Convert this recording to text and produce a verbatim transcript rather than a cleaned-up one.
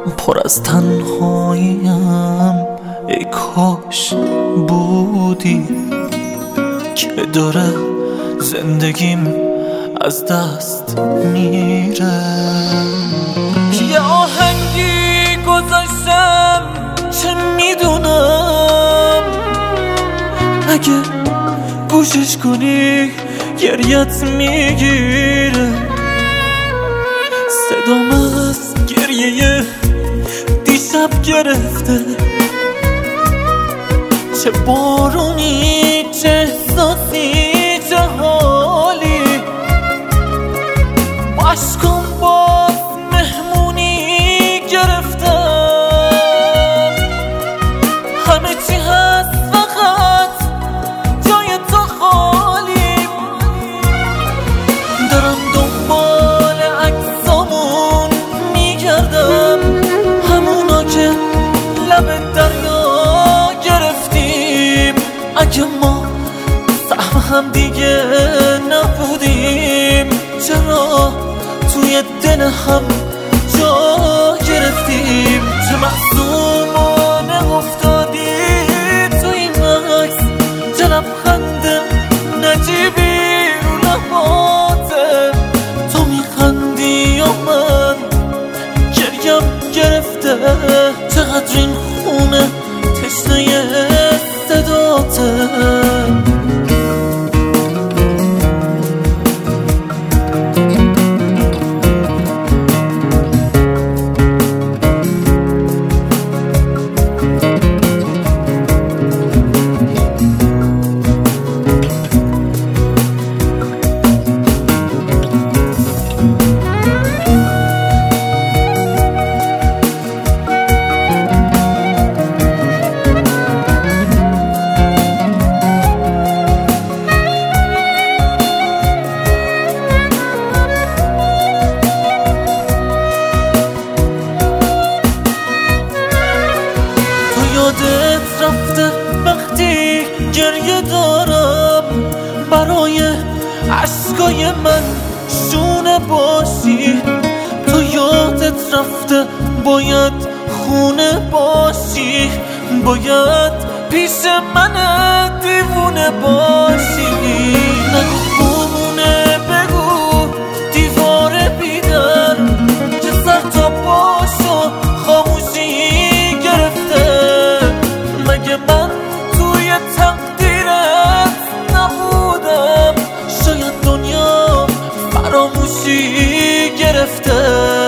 پر از تنهاییم، ای کاش بودی که داره زندگیم از دست میره. یه آهنگی گذاشتم چه میدونم اگه گوشش کنی گریت میگیره. صدام از گریه دیشب گرفته، چه بارونی چه احساسی چه حالی. باشکن باز مهمونی گرفتم، همه چی هست فقط جای تو خالی. دارم دنبال عکسامون میگردم، همونا که لب دریا گرفتیم. اگه ما سهم هم دیگه نبودیم، چرا توی دل هم جا گرفتیم؟ چه معصومانه افتادی تو این عکس، چه لبخند نجیبی رو لباته. تو میخندی یا من گریم گرفته؟ چقدر این خونه تشنه صداته. یادت رفته وقتی گریه دارم، برای عشقای من شونه باشی. تو یادت رفته باید خونه باشی، باید پیش من دیوونه باشی. نگو خونه بگو دیوار بیدر که سر تا پاشو خاموشی گرفته. مگه من توی تقدیرت نبودم؟ شاید دنیا فراموشی گرفته.